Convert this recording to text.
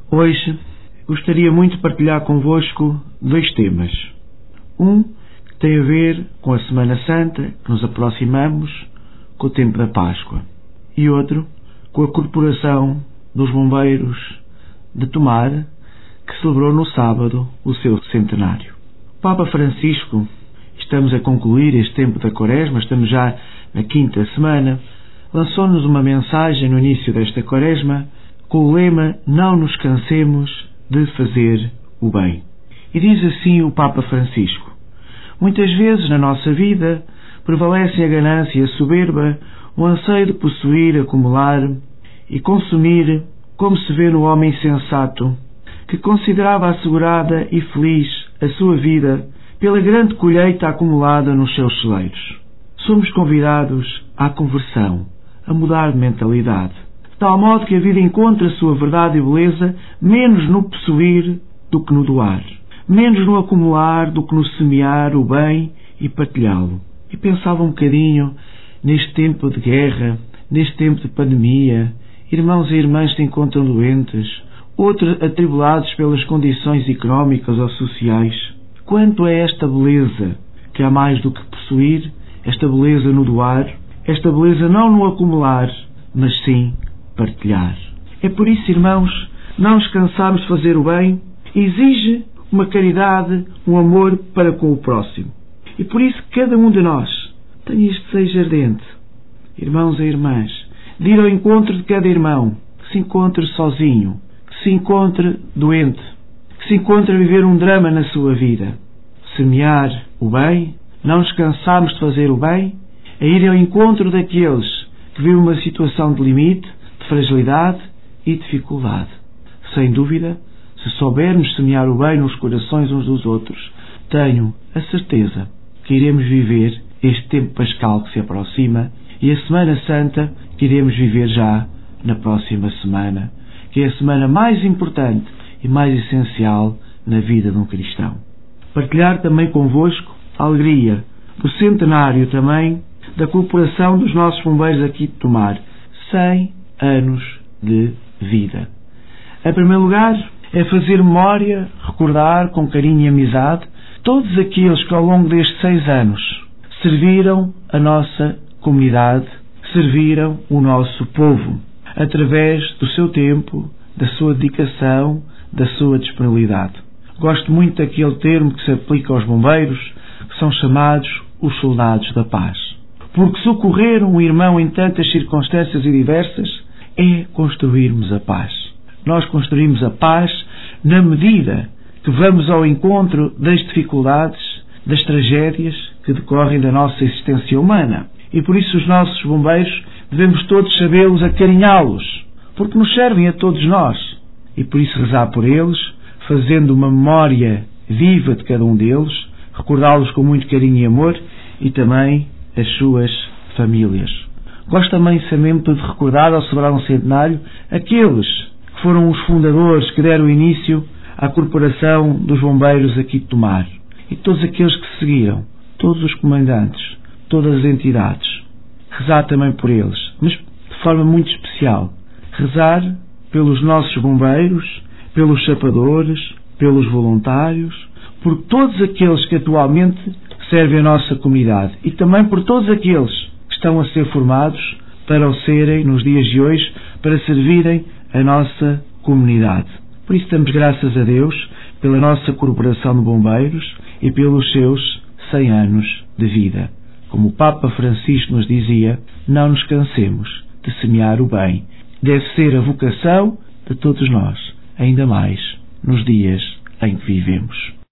Hoje gostaria muito de partilhar convosco dois temas. Um tem a ver com a Semana Santa, que nos aproximamos, com o tempo da Páscoa. E outro com a Corporação dos Bombeiros de Tomar, que celebrou no sábado o seu centenário. O Papa Francisco, estamos a concluir este tempo da Quaresma, estamos já na quinta semana, lançou-nos uma mensagem no início desta Quaresma com o lema "Não nos cansemos de fazer o bem". E diz assim o Papa Francisco: muitas vezes na nossa vida prevalecem a ganância e a soberba, o anseio de possuir, acumular e consumir, como se vê no homem sensato, que considerava assegurada e feliz a sua vida pela grande colheita acumulada nos seus celeiros. Somos convidados à conversão, a mudar de mentalidade, de tal modo que a vida encontre a sua verdade e beleza menos no possuir do que no doar, menos no acumular do que no semear o bem e partilhá-lo. E pensava um bocadinho neste tempo de guerra, neste tempo de pandemia, irmãos e irmãs se encontram doentes, outros atribulados pelas condições económicas ou sociais. Quanto é esta beleza, que há mais do que possuir, esta beleza no doar, esta beleza não no acumular, mas sim partilhar. É por isso, irmãos, não nos cansarmos de fazer o bem, exige uma caridade, um amor para com o próximo. E por isso cada um de nós tem este desejo ardente, irmãos e irmãs, de ir ao encontro de cada irmão, que se encontre sozinho, que se encontre doente, que se encontre a viver um drama na sua vida. Semear o bem, não nos cansarmos de fazer o bem, é ir ao encontro daqueles que vivem uma situação de limite, de fragilidade e dificuldade. Sem dúvida, se soubermos semear o bem nos corações uns dos outros, tenho a certeza que iremos viver este tempo pascal que se aproxima e a Semana Santa que iremos viver já na próxima semana, que é a semana mais importante e mais essencial na vida de um cristão. Partilhar também convosco a alegria do centenário também da Corporação dos nossos bombeiros aqui de Tomar. 100 anos de vida. Em primeiro lugar, é fazer memória, recordar com carinho e amizade todos aqueles que ao longo destes 6 anos serviram a nossa comunidade, serviram o nosso povo, através do seu tempo, da sua dedicação, da sua disponibilidade. Gosto muito daquele termo que se aplica aos bombeiros, que são chamados os soldados da paz. Porque socorrer um irmão em tantas circunstâncias e diversas é construirmos a paz. Nós construímos a paz na medida que vamos ao encontro das dificuldades, das tragédias que decorrem da nossa existência humana. E por isso os nossos bombeiros devemos todos sabê-los acarinhá-los, porque nos servem a todos nós. E por isso rezar por eles, fazendo uma memória viva de cada um deles, recordá-los com muito carinho e amor e também as suas famílias. Gosto também sempre de recordar, ao celebrar um centenário, aqueles que foram os fundadores que deram início à Corporação dos Bombeiros aqui de Tomar. E todos aqueles que seguiram, todos os comandantes, todas as entidades. Rezar também por eles, mas de forma muito especial. Rezar pelos nossos bombeiros, pelos sapadores, pelos voluntários, por todos aqueles que atualmente servem a nossa comunidade e também por todos aqueles que estão a ser formados para o serem nos dias de hoje, para servirem a nossa comunidade. Por isso damos graças a Deus pela nossa Corporação de Bombeiros e pelos seus 100 anos de vida. Como o Papa Francisco nos dizia, não nos cansemos de semear o bem. Deve ser a vocação de todos nós, ainda mais nos dias em que vivemos.